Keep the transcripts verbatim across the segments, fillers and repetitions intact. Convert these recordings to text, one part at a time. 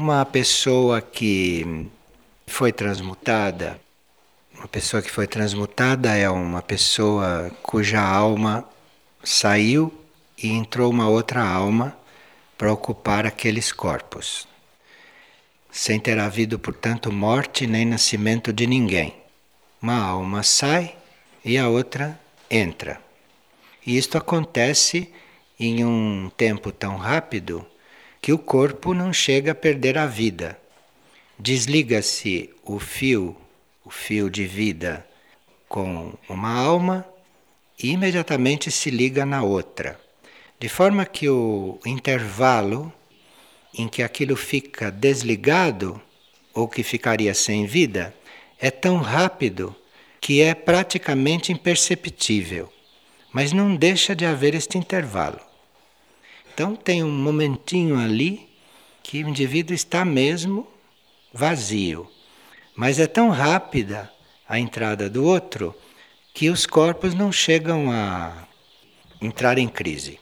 Uma pessoa que foi transmutada, uma pessoa que foi transmutada é uma pessoa cuja alma saiu e entrou uma outra alma para ocupar aqueles corpos, sem ter havido, portanto, morte nem nascimento de ninguém. Uma alma sai e a outra entra. E isto acontece em um tempo tão rápido que o corpo não chega a perder a vida. Desliga-se o fio, o fio de vida com uma alma e imediatamente se liga na outra. De forma que o intervalo em que aquilo fica desligado ou que ficaria sem vida é tão rápido que é praticamente imperceptível. Mas não deixa de haver este intervalo. Então tem um momentinho ali que o indivíduo está mesmo vazio. Mas é tão rápida a entrada do outro que os corpos não chegam a entrar em crise.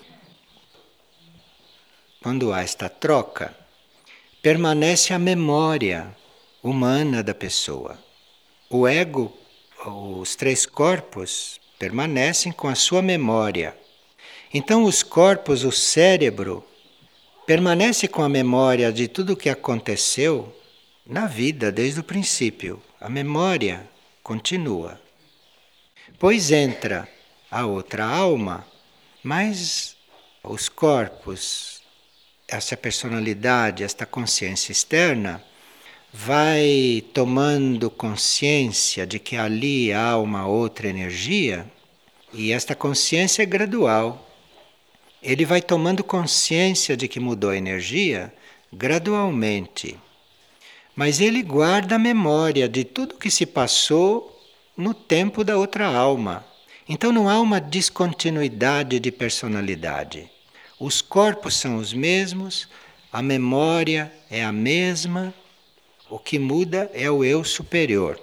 Quando há esta troca, permanece a memória humana da pessoa. O ego, os três corpos, permanecem com a sua memória. Então os corpos, o cérebro, permanece com a memória de tudo o que aconteceu na vida desde o princípio. A memória continua. Pois entra a outra alma, mas os corpos, essa personalidade, esta consciência externa, vai tomando consciência de que ali há uma outra energia, e esta consciência é gradual. Ele vai tomando consciência de que mudou a energia gradualmente. Mas ele guarda a memória de tudo que se passou no tempo da outra alma. Então não há uma descontinuidade de personalidade. Os corpos são os mesmos, a memória é a mesma, o que muda é o eu superior.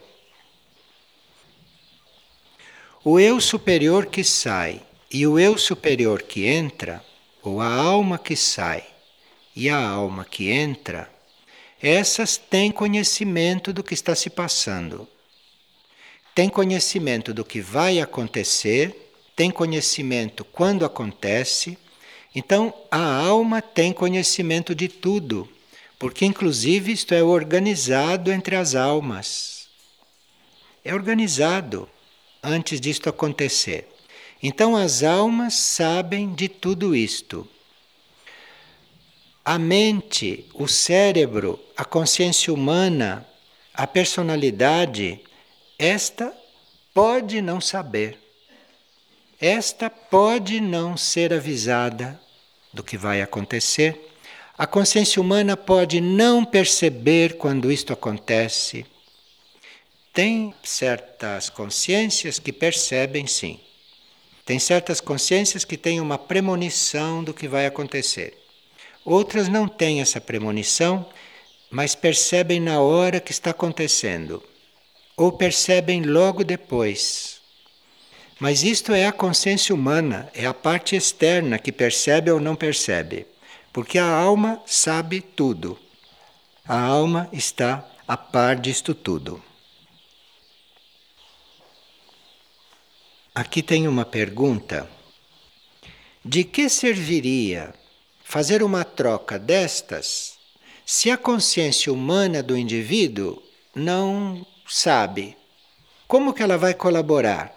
O eu superior que sai e o eu superior que entra, ou a alma que sai e a alma que entra, essas têm conhecimento do que está se passando. Têm conhecimento do que vai acontecer, têm conhecimento quando acontece. Então a alma tem conhecimento de tudo, porque inclusive isto é organizado entre as almas. É organizado antes disto acontecer. Então as almas sabem de tudo isto. A mente, o cérebro, a consciência humana, a personalidade, esta pode não saber. Esta pode não ser avisada do que vai acontecer. A consciência humana pode não perceber quando isto acontece. Tem certas consciências que percebem, sim. Tem certas consciências que têm uma premonição do que vai acontecer. Outras não têm essa premonição, mas percebem na hora que está acontecendo. Ou percebem logo depois. Mas isto é a consciência humana, é a parte externa que percebe ou não percebe. Porque a alma sabe tudo. A alma está a par disto tudo. Aqui tem uma pergunta. De que serviria fazer uma troca destas se a consciência humana do indivíduo não sabe? Como que ela vai colaborar?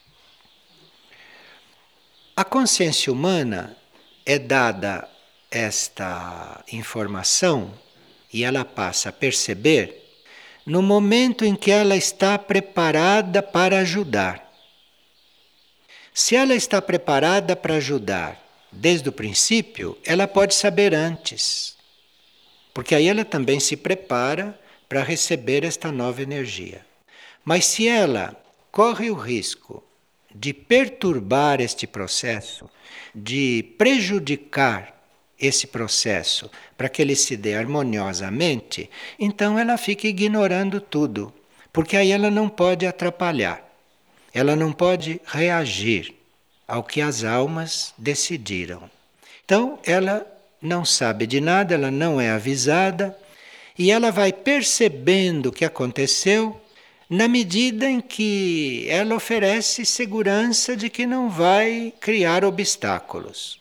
A consciência humana é dada esta informação e ela passa a perceber no momento em que ela está preparada para ajudar. Se ela está preparada para ajudar desde o princípio, ela pode saber antes, porque aí ela também se prepara para receber esta nova energia. Mas se ela corre o risco de perturbar este processo, de prejudicar esse processo para que ele se dê harmoniosamente, então ela fica ignorando tudo, porque aí ela não pode atrapalhar. Ela não pode reagir ao que as almas decidiram. Então, ela não sabe de nada, ela não é avisada e ela vai percebendo o que aconteceu na medida em que ela oferece segurança de que não vai criar obstáculos.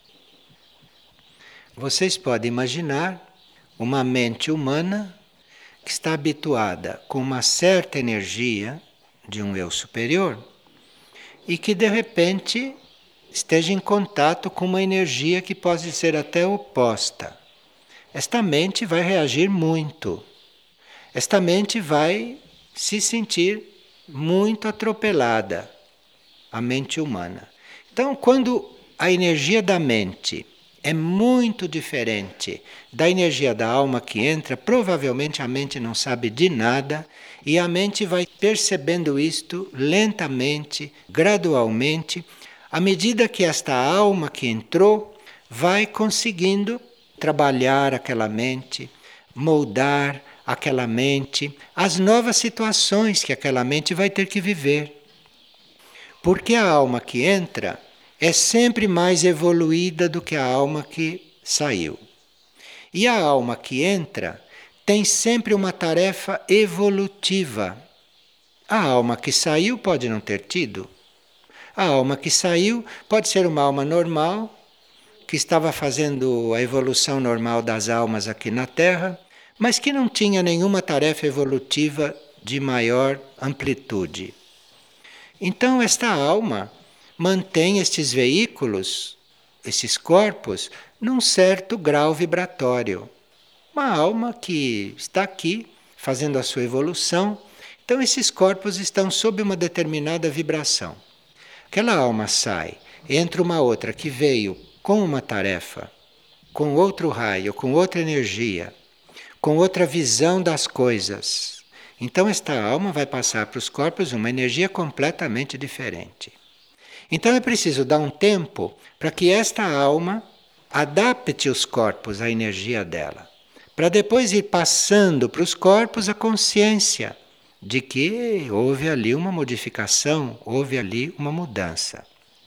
Vocês podem imaginar uma mente humana que está habituada com uma certa energia de um eu superior e que de repente esteja em contato com uma energia que pode ser até oposta. Esta mente vai reagir muito. Esta mente vai se sentir muito atropelada, a mente humana. Então, quando a energia da mente é muito diferente da energia da alma que entra, provavelmente a mente não sabe de nada e a mente vai percebendo isto lentamente, gradualmente, à medida que esta alma que entrou vai conseguindo trabalhar aquela mente, moldar aquela mente, as novas situações que aquela mente vai ter que viver. Porque a alma que entra é sempre mais evoluída do que a alma que saiu. E a alma que entra tem sempre uma tarefa evolutiva. A alma que saiu pode não ter tido. A alma que saiu pode ser uma alma normal, que estava fazendo a evolução normal das almas aqui na Terra, mas que não tinha nenhuma tarefa evolutiva de maior amplitude. Então, esta alma mantém estes veículos, esses corpos, num certo grau vibratório. Uma alma que está aqui fazendo a sua evolução, então esses corpos estão sob uma determinada vibração. Aquela alma sai, entra uma outra que veio com uma tarefa, com outro raio, com outra energia, com outra visão das coisas. Então esta alma vai passar para os corpos uma energia completamente diferente. Então é preciso dar um tempo para que esta alma adapte os corpos à energia dela, para depois ir passando para os corpos a consciência de que houve ali uma modificação, houve ali uma mudança.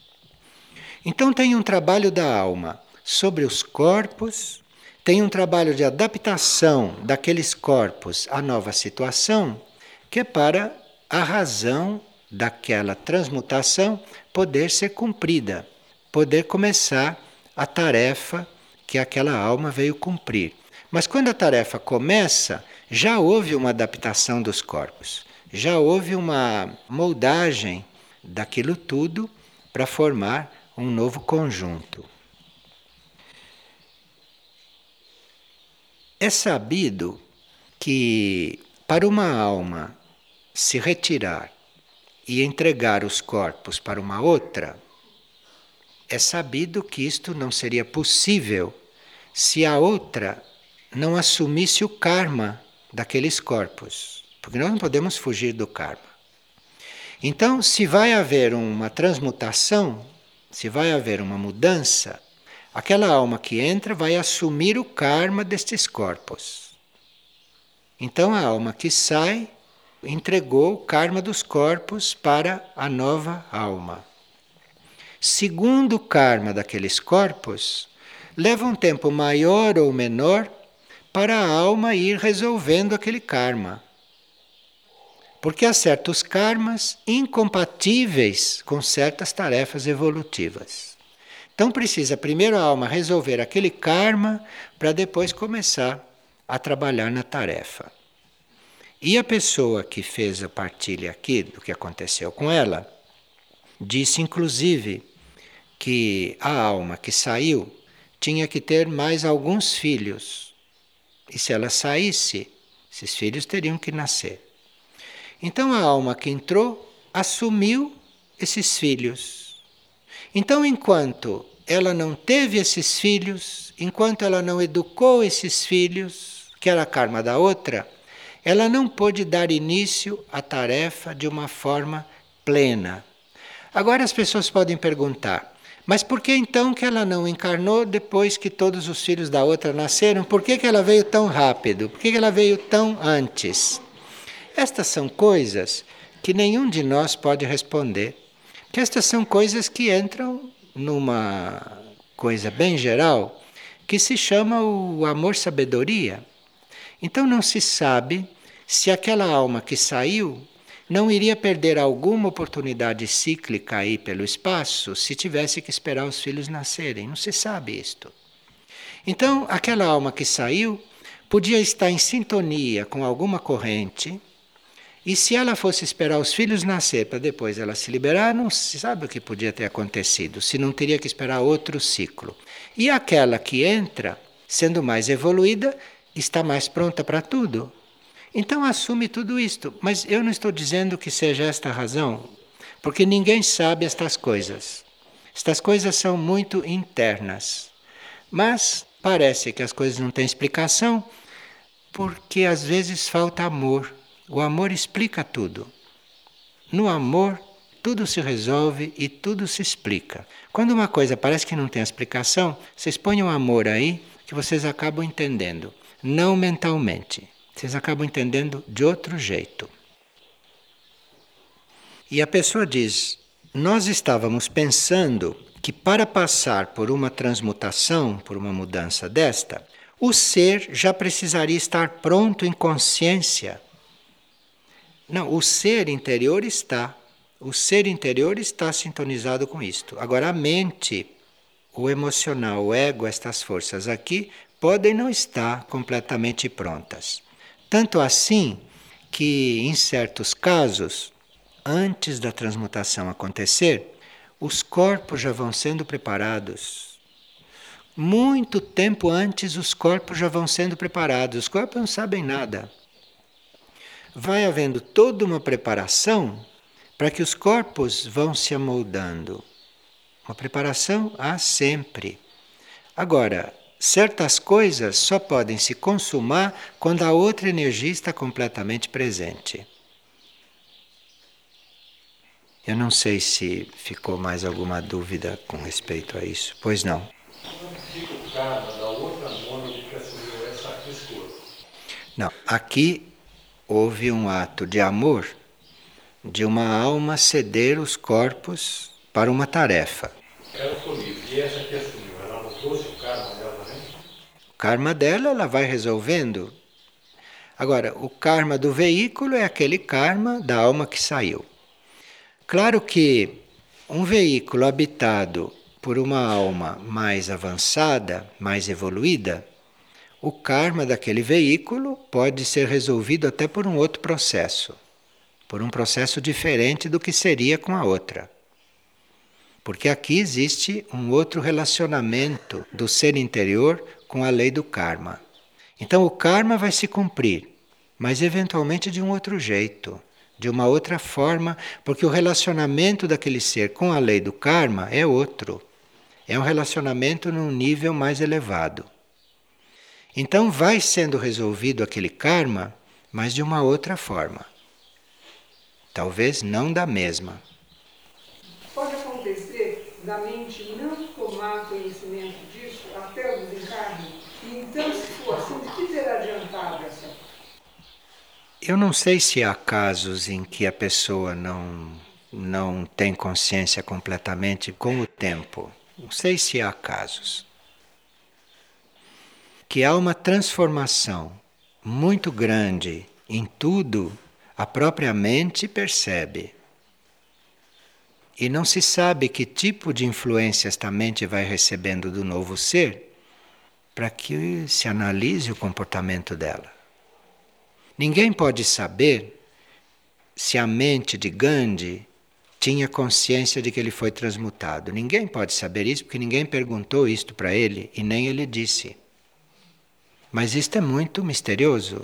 Então tem um trabalho da alma sobre os corpos, tem um trabalho de adaptação daqueles corpos à nova situação, que é para a razão daquela transmutação poder ser cumprida, poder começar a tarefa que aquela alma veio cumprir. Mas quando a tarefa começa, já houve uma adaptação dos corpos, já houve uma moldagem daquilo tudo para formar um novo conjunto. É sabido que para uma alma se retirar e entregar os corpos para uma outra, é sabido que isto não seria possível se a outra não assumisse o karma daqueles corpos, porque nós não podemos fugir do karma. Então, se vai haver uma transmutação, se vai haver uma mudança, aquela alma que entra vai assumir o karma destes corpos. Então, a alma que sai entregou o karma dos corpos para a nova alma. Segundo o karma daqueles corpos, leva um tempo maior ou menor para a alma ir resolvendo aquele karma. Porque há certos karmas incompatíveis com certas tarefas evolutivas. Então precisa primeiro a alma resolver aquele karma para depois começar a trabalhar na tarefa. E a pessoa que fez a partilha aqui do que aconteceu com ela, disse inclusive que a alma que saiu tinha que ter mais alguns filhos. E se ela saísse, esses filhos teriam que nascer. Então a alma que entrou assumiu esses filhos. Então, enquanto ela não teve esses filhos, enquanto ela não educou esses filhos, que era a karma da outra, ela não pôde dar início à tarefa de uma forma plena. Agora as pessoas podem perguntar, mas por que então que ela não encarnou depois que todos os filhos da outra nasceram? Por que que ela veio tão rápido? Por que que ela veio tão antes? Estas são coisas que nenhum de nós pode responder. Que estas são coisas que entram numa coisa bem geral, que se chama o amor-sabedoria. Então não se sabe se aquela alma que saiu não iria perder alguma oportunidade cíclica aí pelo espaço se tivesse que esperar os filhos nascerem. Não se sabe isto. Então, aquela alma que saiu podia estar em sintonia com alguma corrente, e se ela fosse esperar os filhos nascer para depois ela se liberar, não se sabe o que podia ter acontecido, se não teria que esperar outro ciclo. E aquela que entra, sendo mais evoluída, está mais pronta para tudo. Então assume tudo isto, mas eu não estou dizendo que seja esta a razão, porque ninguém sabe estas coisas. Estas coisas são muito internas, mas parece que as coisas não têm explicação, porque às vezes falta amor. O amor explica tudo. No amor, tudo se resolve e tudo se explica. Quando uma coisa parece que não tem explicação, vocês ponham amor aí, que vocês acabam entendendo. Não mentalmente. Vocês acabam entendendo de outro jeito. E a pessoa diz, nós estávamos pensando que para passar por uma transmutação, por uma mudança desta, o ser já precisaria estar pronto em consciência. Não, o ser interior está. O ser interior está sintonizado com isto. Agora a mente, o emocional, o ego, estas forças aqui, podem não estar completamente prontas. Tanto assim que, em certos casos, antes da transmutação acontecer, os corpos já vão sendo preparados. Muito tempo antes, os corpos já vão sendo preparados. Os corpos não sabem nada. Vai havendo toda uma preparação para que os corpos vão se amoldando. Uma preparação há sempre. Agora, certas coisas só podem se consumar quando a outra energia está completamente presente. Eu não sei se ficou mais alguma dúvida com respeito a isso. Pois não. Não, aqui houve um ato de amor de uma alma ceder os corpos para uma tarefa. Ela assumiu. E essa que assumiu, ela não trouxe o karma dela também? O karma dela, ela vai resolvendo. Agora, o karma do veículo é aquele karma da alma que saiu. Claro que um veículo habitado por uma alma mais avançada, mais evoluída, o karma daquele veículo pode ser resolvido até por um outro processo, por um processo diferente do que seria com a outra. Porque aqui existe um outro relacionamento do ser interior com a lei do karma. Então o karma vai se cumprir, mas eventualmente de um outro jeito, de uma outra forma, porque o relacionamento daquele ser com a lei do karma é outro. É um relacionamento num nível mais elevado. Então vai sendo resolvido aquele karma, mas de uma outra forma. Talvez não da mesma. Pode acontecer da mente não tomar conhecimento disso até o desencarne? E então, se for assim, de que terá adiantado essa? Eu não sei se há casos em que a pessoa não, não tem consciência completamente com o tempo. Não sei se há casos. Que há uma transformação muito grande em tudo, a própria mente percebe. E não se sabe que tipo de influência esta mente vai recebendo do novo ser para que se analise o comportamento dela. Ninguém pode saber se a mente de Gandhi tinha consciência de que ele foi transmutado. Ninguém pode saber isso porque ninguém perguntou isto para ele e nem ele disse. Mas isto é muito misterioso.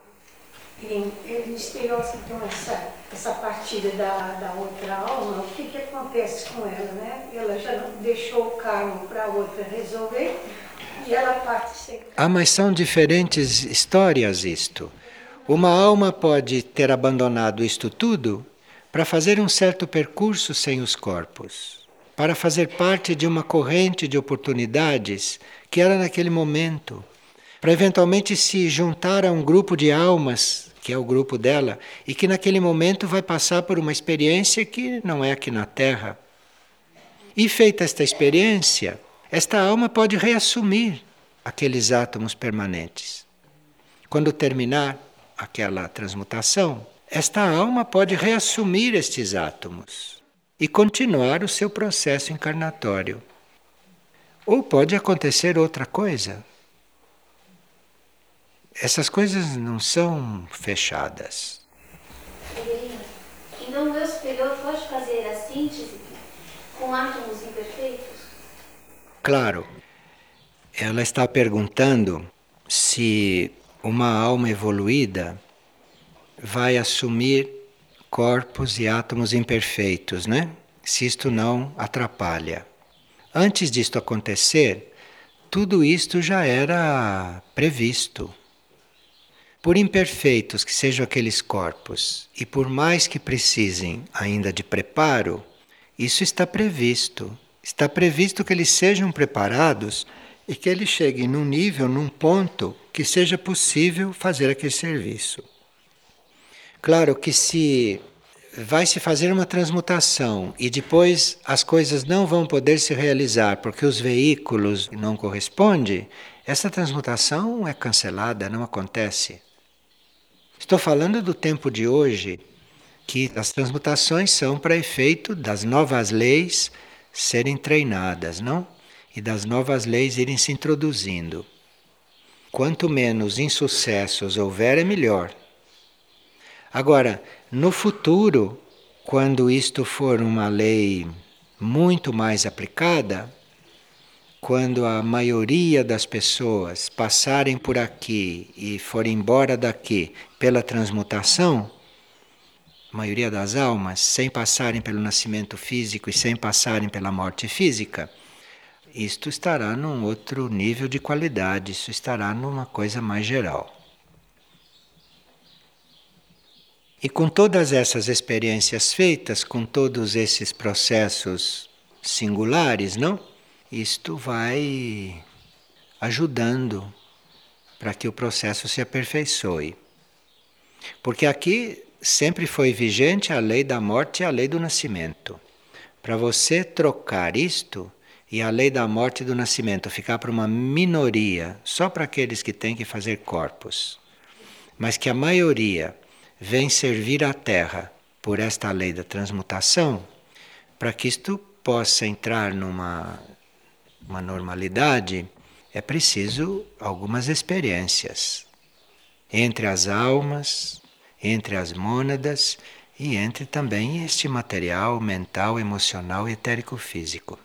É misterioso, então, essa, essa partida da, da outra alma, o que, que acontece com ela, né? Ela já não deixou o karma para a outra resolver e ela parte sem... Ah, mas são diferentes histórias isto. Uma alma pode ter abandonado isto tudo para fazer um certo percurso sem os corpos, para fazer parte de uma corrente de oportunidades que era naquele momento, para eventualmente se juntar a um grupo de almas, que é o grupo dela, e que naquele momento vai passar por uma experiência que não é aqui na Terra. E feita esta experiência, esta alma pode reassumir aqueles átomos permanentes. Quando terminar aquela transmutação, esta alma pode reassumir estes átomos e continuar o seu processo encarnatório. Ou pode acontecer outra coisa. Essas coisas não são fechadas. Severina, então o eu superior pode fazer a síntese com átomos imperfeitos? Claro. Ela está perguntando se uma alma evoluída vai assumir corpos e átomos imperfeitos, né? Se isto não atrapalha. Antes disto acontecer, tudo isto já era previsto. Por imperfeitos que sejam aqueles corpos, e por mais que precisem ainda de preparo, isso está previsto. Está previsto que eles sejam preparados e que eles cheguem num nível, num ponto, que seja possível fazer aquele serviço. Claro que se vai se fazer uma transmutação e depois as coisas não vão poder se realizar porque os veículos não correspondem, essa transmutação é cancelada, não acontece. Estou falando do tempo de hoje, que as transmutações são para efeito das novas leis serem treinadas, não? E das novas leis irem se introduzindo. Quanto menos insucessos houver, é melhor. Agora, no futuro, quando isto for uma lei muito mais aplicada, quando a maioria das pessoas passarem por aqui e forem embora daqui pela transmutação, a maioria das almas, sem passarem pelo nascimento físico e sem passarem pela morte física, isto estará num outro nível de qualidade, isso estará numa coisa mais geral. E com todas essas experiências feitas, com todos esses processos singulares, não? Isto vai ajudando para que o processo se aperfeiçoe. Porque aqui sempre foi vigente a lei da morte e a lei do nascimento. Para você trocar isto e a lei da morte e do nascimento ficar para uma minoria, só para aqueles que têm que fazer corpos, mas que a maioria vem servir a Terra por esta lei da transmutação, para que isto possa entrar numa uma normalidade, é preciso algumas experiências entre as almas, entre as mônadas e entre também este material mental, emocional e etérico-físico.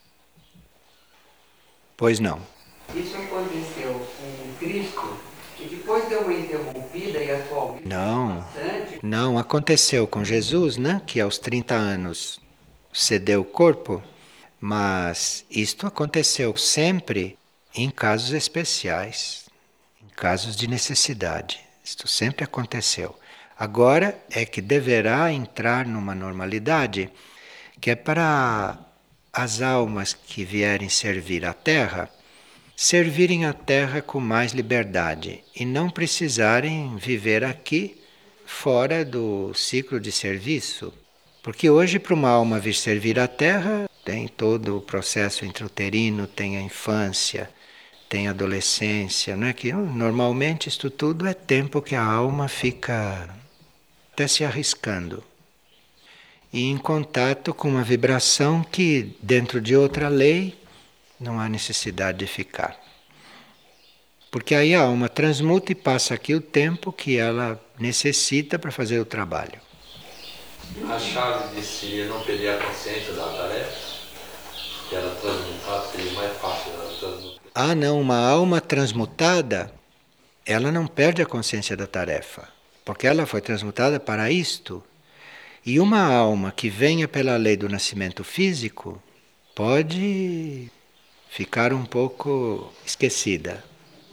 Pois não. Isso aconteceu com Cristo, que depois deu uma interrompida e atualmente... Não, bastante. não, aconteceu com Jesus, né? Que aos trinta anos cedeu o corpo, mas isto aconteceu sempre em casos especiais, em casos de necessidade. Isto sempre aconteceu. Agora é que deverá entrar numa normalidade que é para as almas que vierem servir a Terra, servirem a Terra com mais liberdade e não precisarem viver aqui fora do ciclo de serviço. Porque hoje, para uma alma vir servir a Terra, tem todo o processo intrauterino, tem a infância, tem a adolescência, não é? Que normalmente isto tudo é tempo que a alma fica até se arriscando. E em contato com uma vibração que, dentro de outra lei, não há necessidade de ficar. Porque aí a alma transmuta e passa aqui o tempo que ela necessita para fazer o trabalho. A chave disso seria não perder a consciência da tarefa? Que ela transmutada seria mais fácil ela transmutar. Ah, não, uma alma transmutada, ela não perde a consciência da tarefa, porque ela foi transmutada para isto. E uma alma que venha pela lei do nascimento físico pode ficar um pouco esquecida.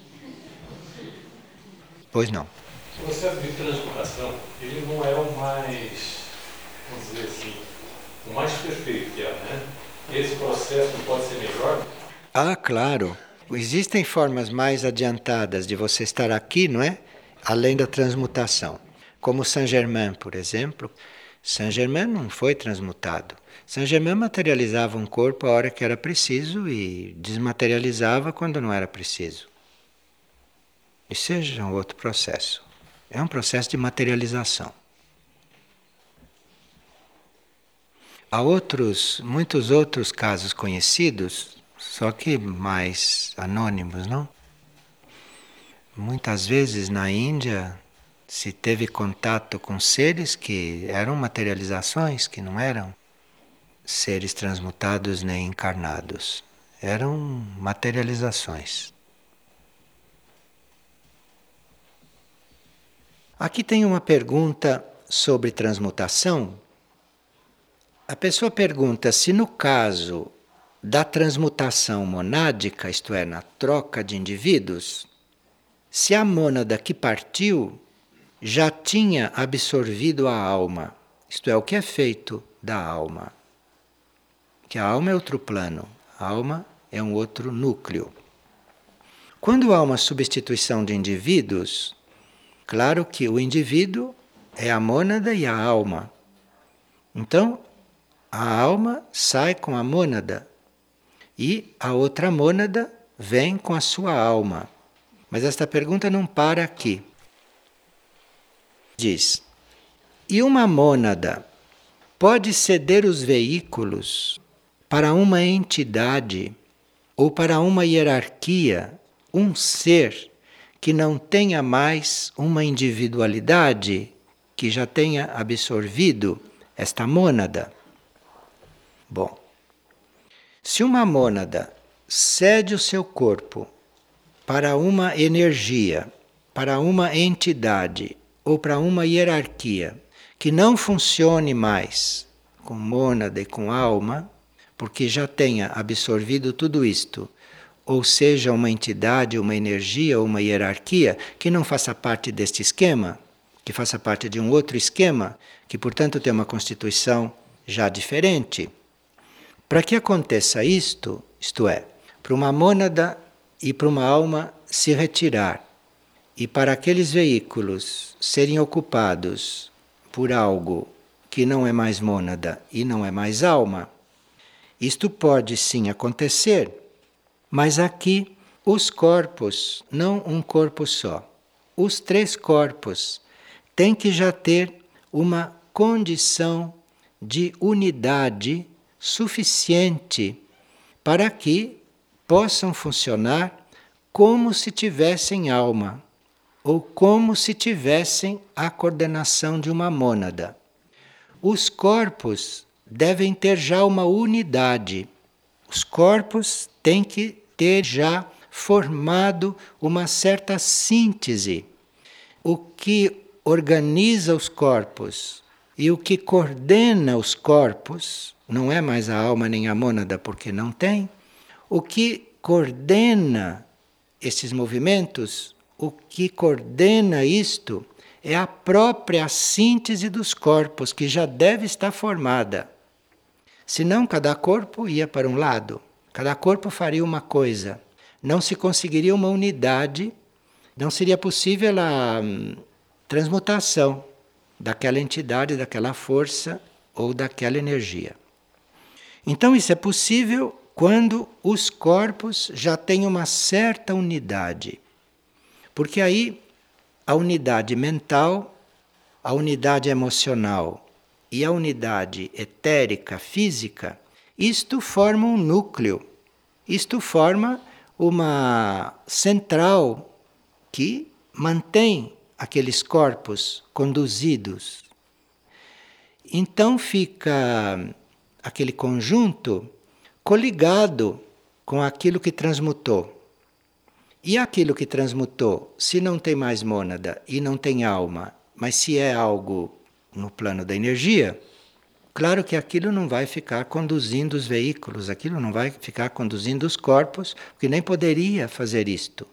Pois não. O processo de transmutação, ele não é o mais, vamos dizer assim, o mais perfeito que é, né? Esse processo não pode ser melhor? Ah, claro. Existem formas mais adiantadas de você estar aqui, não é? Além da transmutação. Como Saint-Germain, por exemplo. Saint-Germain não foi transmutado. Saint-Germain materializava um corpo a hora que era preciso e desmaterializava quando não era preciso. Isso seja um outro processo. É um processo de materialização. Há outros, muitos outros casos conhecidos, só que mais anônimos, não? Muitas vezes na Índia se teve contato com seres que eram materializações, que não eram seres transmutados nem encarnados. Eram materializações. Aqui tem uma pergunta sobre transmutação. A pessoa pergunta se no caso da transmutação monádica, isto é, na troca de indivíduos, se a mônada que partiu já tinha absorvido a alma, isto é, o que é feito da alma. Que a alma é outro plano, a alma é um outro núcleo. Quando há uma substituição de indivíduos, claro que o indivíduo é a mônada e a alma. Então, a alma sai com a mônada e a outra mônada vem com a sua alma. Mas esta pergunta não para aqui. Diz: e uma mônada pode ceder os veículos para uma entidade ou para uma hierarquia, um ser que não tenha mais uma individualidade, que já tenha absorvido esta mônada? Bom, se uma mônada cede o seu corpo para uma energia, para uma entidade ou para uma hierarquia que não funcione mais com mônada e com alma, porque já tenha absorvido tudo isto, ou seja, uma entidade, uma energia ou uma hierarquia que não faça parte deste esquema, que faça parte de um outro esquema, que portanto tem uma constituição já diferente. Para que aconteça isto, isto é, para uma mônada e para uma alma se retirar, e para aqueles veículos serem ocupados por algo que não é mais mônada e não é mais alma, isto pode sim acontecer, mas aqui os corpos, não um corpo só, os três corpos têm que já ter uma condição de unidade suficiente para que possam funcionar como se tivessem alma, ou como se tivessem a coordenação de uma mônada. Os corpos devem ter já uma unidade. Os corpos têm que ter já formado uma certa síntese. O que organiza os corpos e o que coordena os corpos, não é mais a alma nem a mônada, porque não tem, o que coordena esses movimentos, o que coordena isto é a própria síntese dos corpos, que já deve estar formada. Senão, cada corpo ia para um lado, cada corpo faria uma coisa. Não se conseguiria uma unidade, não seria possível a hum, transmutação daquela entidade, daquela força ou daquela energia. Então, isso é possível quando os corpos já têm uma certa unidade. Porque aí a unidade mental, a unidade emocional e a unidade etérica, física, isto forma um núcleo, isto forma uma central que mantém aqueles corpos conduzidos. Então fica aquele conjunto coligado com aquilo que transmutou. E aquilo que transmutou, se não tem mais mônada e não tem alma, mas se é algo no plano da energia, claro que aquilo não vai ficar conduzindo os veículos, aquilo não vai ficar conduzindo os corpos, porque nem poderia fazer isto.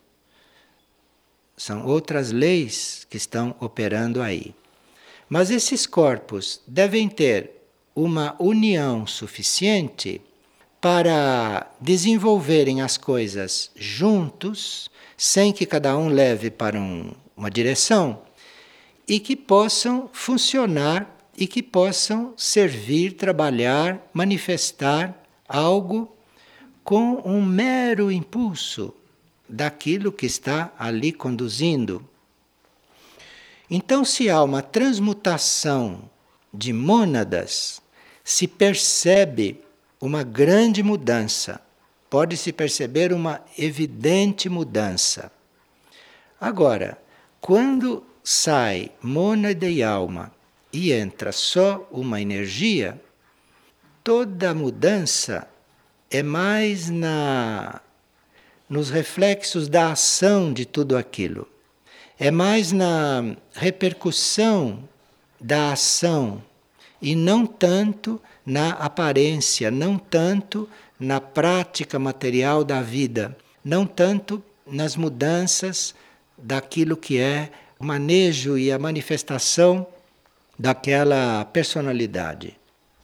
São outras leis que estão operando aí. Mas esses corpos devem ter uma união suficiente para desenvolverem as coisas juntos, sem que cada um leve para um, uma direção, e que possam funcionar e que possam servir, trabalhar, manifestar algo com um mero impulso, daquilo que está ali conduzindo. Então, se há uma transmutação de mônadas, se percebe uma grande mudança, pode-se perceber uma evidente mudança. Agora, quando sai mônada e alma e entra só uma energia, toda mudança é mais na, nos reflexos da ação de tudo aquilo. É mais na repercussão da ação e não tanto na aparência, não tanto na prática material da vida, não tanto nas mudanças daquilo que é o manejo e a manifestação daquela personalidade.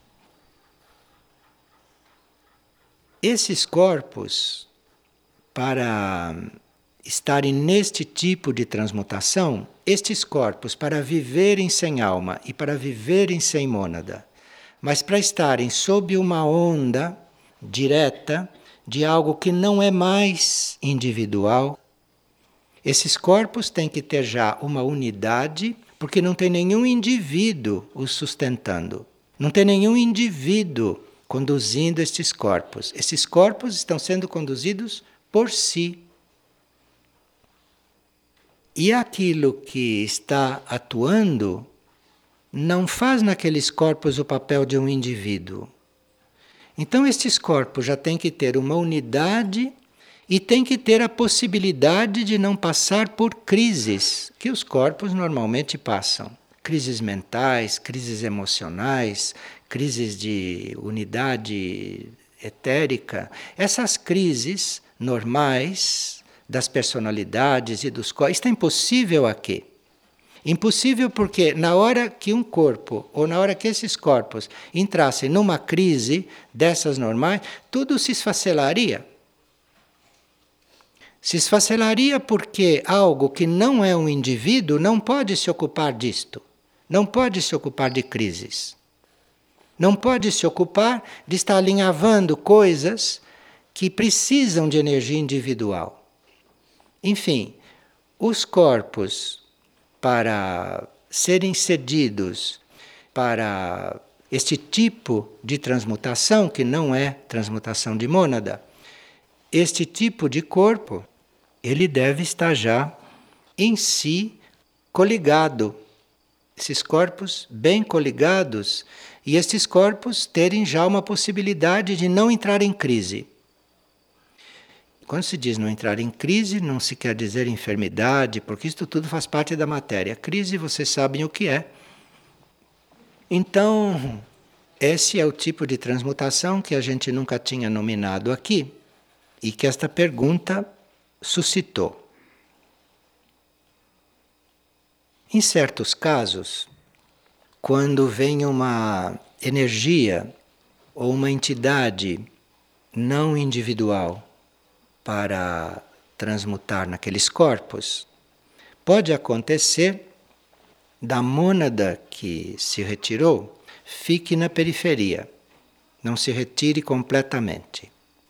Esses corpos, para estarem neste tipo de transmutação, estes corpos para viverem sem alma e para viverem sem mônada, mas para estarem sob uma onda direta de algo que não é mais individual, esses corpos têm que ter já uma unidade, porque não tem nenhum indivíduo os sustentando, não tem nenhum indivíduo conduzindo estes corpos. Esses corpos estão sendo conduzidos por si. E aquilo que está atuando não faz naqueles corpos o papel de um indivíduo. Então estes corpos já têm que ter uma unidade e têm que ter a possibilidade de não passar por crises que os corpos normalmente passam. Crises mentais, crises emocionais, crises de unidade etérica. Essas crises normais das personalidades e dos corpos. Isto é impossível aqui. Impossível porque na hora que um corpo, ou na hora que esses corpos entrassem numa crise dessas normais, tudo se esfacelaria. Se esfacelaria porque algo que não é um indivíduo não pode se ocupar disto. Não pode se ocupar de crises. Não pode se ocupar de estar alinhavando coisas que precisam de energia individual. Enfim, os corpos, para serem cedidos para este tipo de transmutação, que não é transmutação de mônada, este tipo de corpo, ele deve estar já em si coligado. Esses corpos bem coligados e estes corpos terem já uma possibilidade de não entrar em crise. Quando se diz não entrar em crise, não se quer dizer enfermidade, porque isso tudo faz parte da matéria. Crise, vocês sabem o que é. Então, esse é o tipo de transmutação que a gente nunca tinha nominado aqui e que esta pergunta suscitou. Em certos casos, quando vem uma energia ou uma entidade não individual para transmutar naqueles corpos, pode acontecer da mônada que se retirou fique na periferia, não se retire completamente.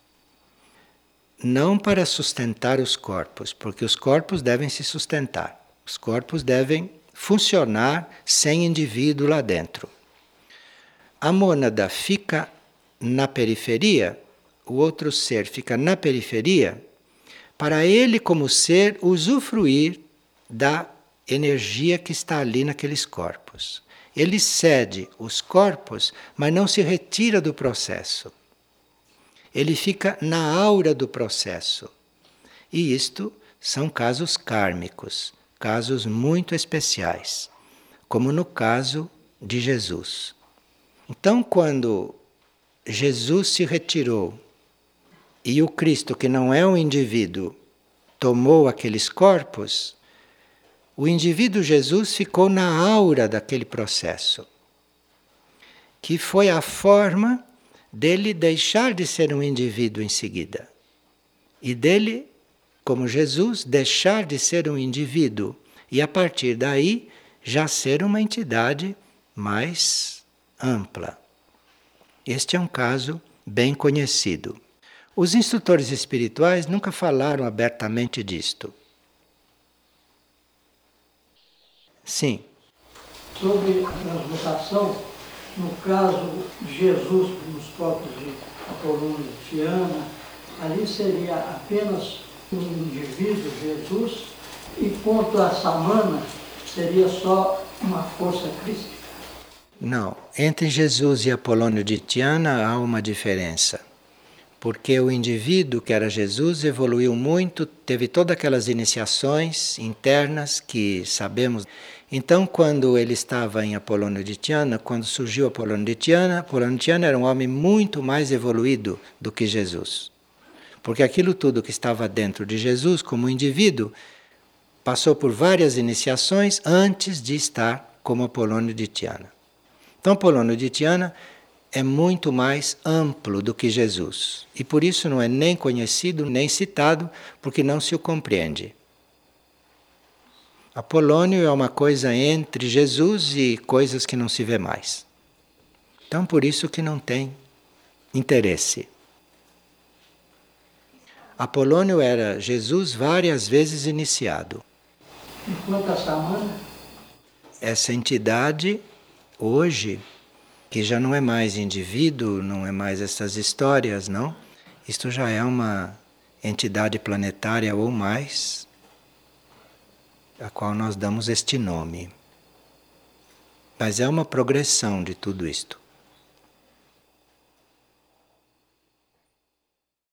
Não para sustentar os corpos, porque os corpos devem se sustentar. Os corpos devem funcionar sem indivíduo lá dentro. A mônada fica na periferia, o outro ser fica na periferia, para ele, como ser, usufruir da energia que está ali naqueles corpos. Ele cede os corpos, mas não se retira do processo. Ele fica na aura do processo. E isto são casos kármicos, casos muito especiais, como no caso de Jesus. Então, quando Jesus se retirou e o Cristo, que não é um indivíduo, tomou aqueles corpos, o indivíduo Jesus ficou na aura daquele processo, que foi a forma dele deixar de ser um indivíduo em seguida. E dele, como Jesus, deixar de ser um indivíduo e a partir daí já ser uma entidade mais ampla. Este é um caso bem conhecido. Os instrutores espirituais nunca falaram abertamente disto. Sim. Sobre a transmutação, no caso de Jesus, nos corpos de Apolônio e Tiana, ali seria apenas um indivíduo, Jesus, e quanto a Samana, seria só uma força crística? Não, entre Jesus e Apolônio de Tiana há uma diferença. Porque o indivíduo que era Jesus evoluiu muito, teve todas aquelas iniciações internas que sabemos. Então, quando ele estava em Apolônio de Tiana, quando surgiu Apolônio de Tiana, Apolônio de Tiana era um homem muito mais evoluído do que Jesus. Porque aquilo tudo que estava dentro de Jesus, como indivíduo, passou por várias iniciações antes de estar como Apolônio de Tiana. Então, Apolônio de Tiana é muito mais amplo do que Jesus. E por isso não é nem conhecido, nem citado, porque não se o compreende. Apolônio é uma coisa entre Jesus e coisas que não se vê mais. Então, por isso que não tem interesse. Apolônio era Jesus várias vezes iniciado. Enquanto a Samana? Essa entidade, hoje, que já não é mais indivíduo, não é mais essas histórias, não. Isto já é uma entidade planetária ou mais, a qual nós damos este nome. Mas é uma progressão de tudo isto.